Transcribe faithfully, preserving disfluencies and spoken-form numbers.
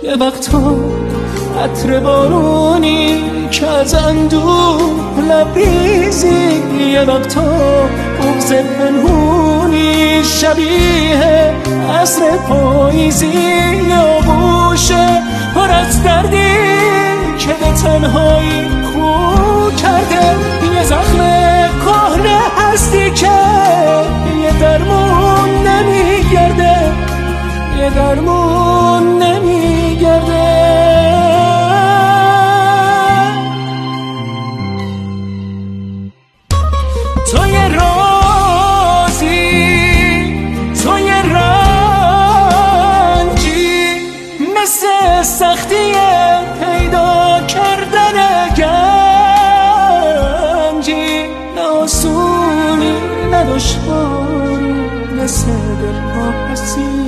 یه وقتا عطر بارونی که از اندوه لبریزی، یه وقتا بغض پنهونی شبیه عصر پاییزی، یا گوشه پر از دردی که به تنهایی خو کرده، یه زخم کهنه هستی که یه درمون نمیگرده، یه درمون نمیگرده. تو یه رازی، تو یه رنجی، مثل سختی پیدا کردن گنجی، نه آسونی نه دشواری، مثل دل ها هستی.